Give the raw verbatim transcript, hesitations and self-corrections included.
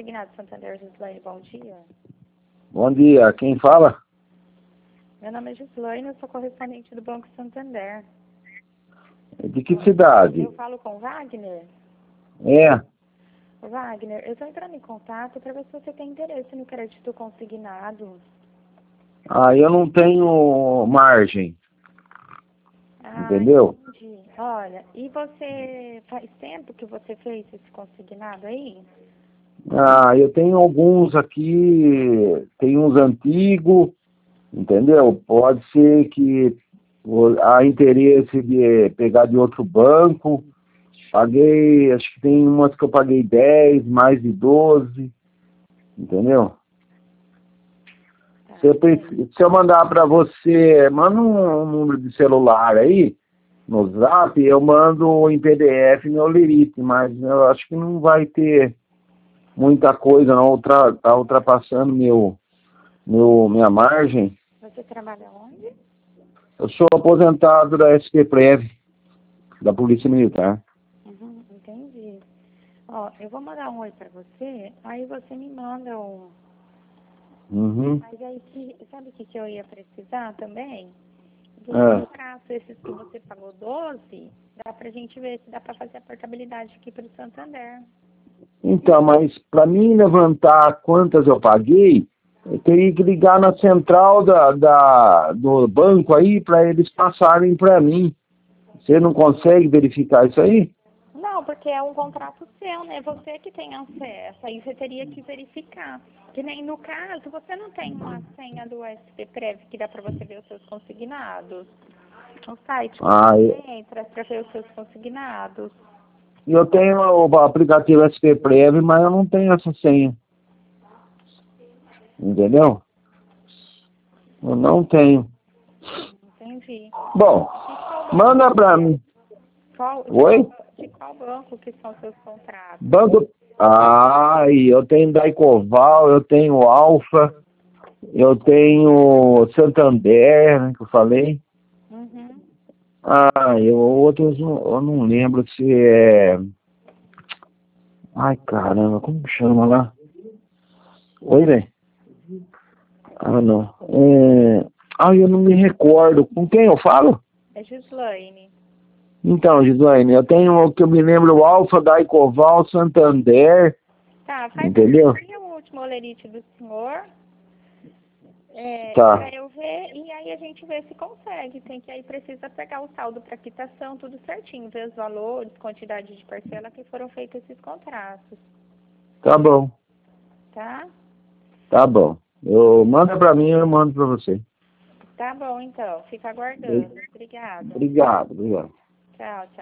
Consignado Santander, Gislaine, bom dia. Bom dia, quem fala? Meu nome é Gislaine, eu sou correspondente do Banco Santander. De que cidade? Eu falo com o Wagner? É. Wagner, eu estou entrando em contato para ver se você tem interesse no crédito consignado. Ah, eu não tenho margem. Ah, Entendeu? entendi. Olha, e você, faz tempo que você fez esse consignado aí? Ah, eu tenho alguns aqui, tem uns antigos, entendeu? Pode ser que há interesse de pegar de outro banco. Paguei, acho que tem umas que eu paguei dez, mais de doze, entendeu? Tá, Se eu, preci- se eu mandar para você, manda um, um número de celular aí, no Zap, eu mando em P D F meu lerite, mas eu acho que não vai ter muita coisa, não, ultra, tá ultrapassando meu, meu, minha margem. Você trabalha onde? Eu sou aposentado da S P Prev, da Polícia Militar. Uhum, entendi. Ó, eu vou mandar um oi para você, aí você me manda um... Uhum. Mas aí, que, sabe o que, que eu ia precisar também? Dos É. contratos, esses que você pagou doze, dá pra gente ver se dá pra fazer a portabilidade aqui pro Santander. Então, mas para mim levantar quantas eu paguei, eu teria que ligar na central da, da, do banco aí para eles passarem para mim. Você não consegue verificar isso aí? Não, porque é um contrato seu, né? Você que tem acesso, aí você teria que verificar. Que nem no caso, você não tem uma senha do S P Prev que dá pra você ver os seus consignados. No site que Ah, você eu, entra pra ver os seus consignados. eu tenho o aplicativo S P Prev, mas eu não tenho essa senha. Entendeu? Eu não tenho. Entendi. Bom, De qual banco manda que para é? mim. Qual, de, Oi? qual, de qual banco que são seus contratos? Banco. Ah, e eu tenho Daicoval, eu tenho Alfa, eu tenho Santander, né, que eu falei. Uhum. Ah, eu outros não- eu não lembro se é. Ai, caramba, como que chama lá? Oi, velho? Ah, não. É... Ah, eu não me recordo. Com quem eu falo? É Gislaine. Então, Gislaine, eu tenho o que eu me lembro, o Alfa, Daicoval, Santander, Tá, faz entendeu? assim, o último olerite do senhor, é, Tá, para eu ver, e aí a gente vê se consegue. Tem que aí precisa pegar o saldo para quitação, tudo certinho, ver os valores, quantidade de parcela que foram feitos esses contratos, tá bom, tá? tá bom. Eu manda pra mim, eu mando pra você. Tá bom, então. Fica aguardando. Obrigada. Obrigado, obrigado. Tchau, tchau.